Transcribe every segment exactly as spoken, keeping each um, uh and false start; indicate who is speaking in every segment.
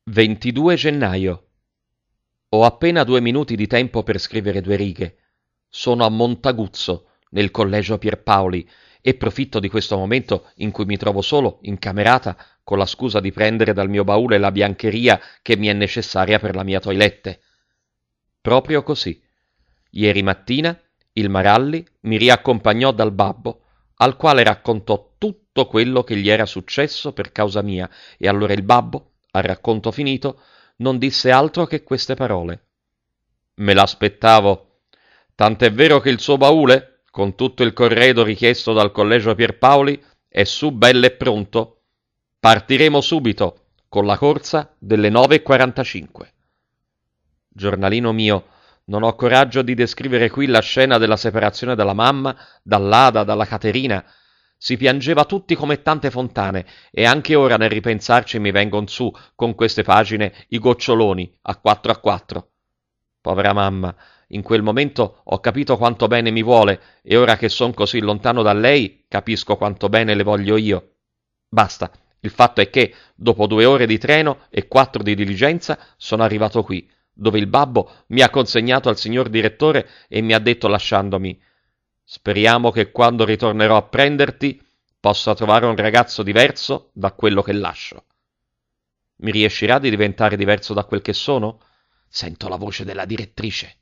Speaker 1: ventidue gennaio. Ho appena due minuti di tempo per scrivere due righe. Sono a Montaguzzo, nel collegio Pierpaoli, e profitto di questo momento in cui mi trovo solo, in camerata, con la scusa di prendere dal mio baule la biancheria che mi è necessaria per la mia toilette. Proprio così. Ieri mattina il Maralli mi riaccompagnò dal babbo, al quale raccontò tutto quello che gli era successo per causa mia, e allora il babbo, al racconto finito, non disse altro che queste parole. Me l'aspettavo. Tant'è vero che il suo baule, con tutto il corredo richiesto dal collegio Pierpaoli, è su bello e pronto. Partiremo subito, con la corsa delle nove e quarantacinque. Giornalino mio, non ho coraggio di descrivere qui la scena della separazione dalla mamma, dall'Ada, dalla Caterina. Si piangeva tutti come tante fontane, e anche ora nel ripensarci mi vengon su, con queste pagine, i goccioloni, a quattro a quattro. Povera mamma, in quel momento ho capito quanto bene mi vuole, e ora che son così lontano da lei, capisco quanto bene le voglio io. Basta, il fatto è che, dopo due ore di treno e quattro di diligenza, sono arrivato qui, dove il babbo mi ha consegnato al signor direttore e mi ha detto lasciandomi: speriamo che quando ritornerò a prenderti possa trovare un ragazzo diverso da quello che lascio. Mi riuscirà di diventare diverso da quel che sono? Sento la voce della direttrice.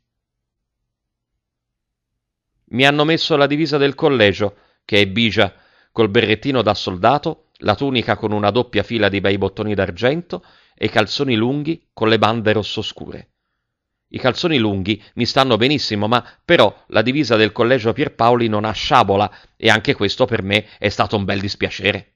Speaker 1: Mi hanno messo la divisa del collegio, che è bigia, col berrettino da soldato, la tunica con una doppia fila di bei bottoni d'argento e i calzoni lunghi con le bande rossoscure. I calzoni lunghi mi stanno benissimo, ma però la divisa del collegio Pierpaoli non ha sciabola, e anche questo per me è stato un bel dispiacere.